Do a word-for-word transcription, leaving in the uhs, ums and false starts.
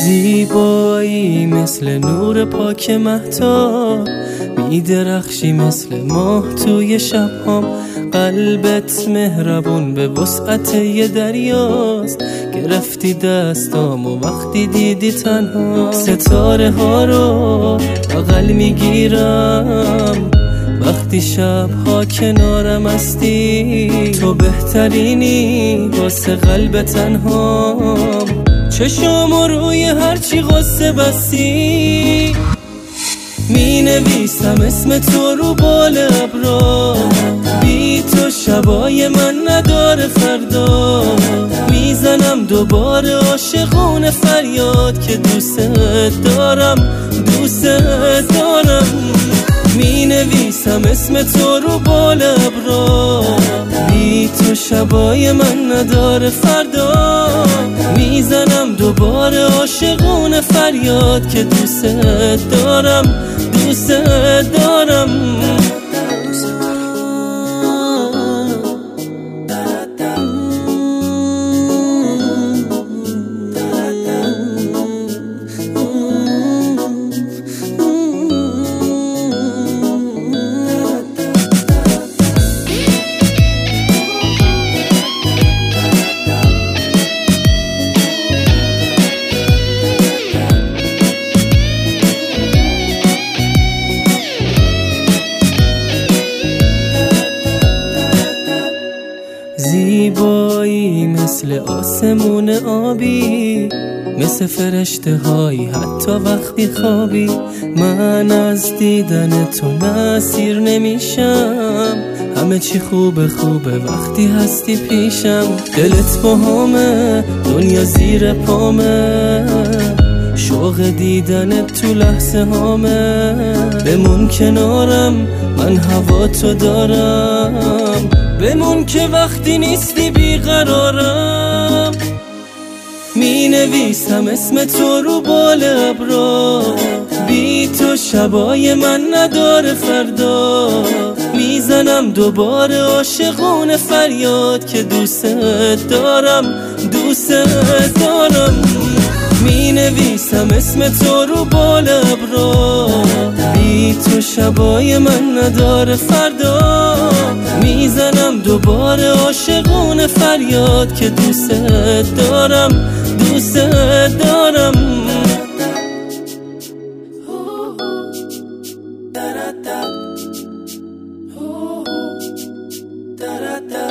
زیبایی مثل نور پاک مهتاب، میدرخشی مثل ماه توی شبهام. قلبت مهربون به وسعت یه دریاست، گرفتی دستام و وقتی دیدی تنها. ستاره ها رو بغل میگیرم وقتی شبها کنارم هستی. تو بهترینی واسه قلب تنهام، چشامو روی هرچی غصه بستی. می نویسم اسم تو رو بال ابرا، بی تو شبای من نداره فردا. میزنم دوباره عاشقونه فریاد که دوست دارم دوست دارم. می نویسم اسم تو رو بال ابرا، بی تو شبای من نداره فردا. میزنم دوباره عاشقونه فریاد که دوست دارم دوست دارم. زیبایی مثل آسمون آبی، مثل فرشته هایی حتی وقتی خوابی. من از دیدن تو نسیر نمیشم، همه چی خوبه خوبه وقتی هستی پیشم. دلت با همه دنیا زیر پامه، شوق دیدن تو لحظه هامه. بمون کنارم من هوا تو دارم، بمون که وقتی نیستی بیقرارم. می نویسم اسم تو رو بال ابرا، بی تو شبای من نداره فردا. میزنم دوباره عاشقونه فریاد که دوست دارم دوست دارم. می نویسم اسم تو رو بال ابرا، بی تو شبای من نداره فردا. میزنم دوباره عاشقونه فریاد که دوست دارم دوست دارم. Da da da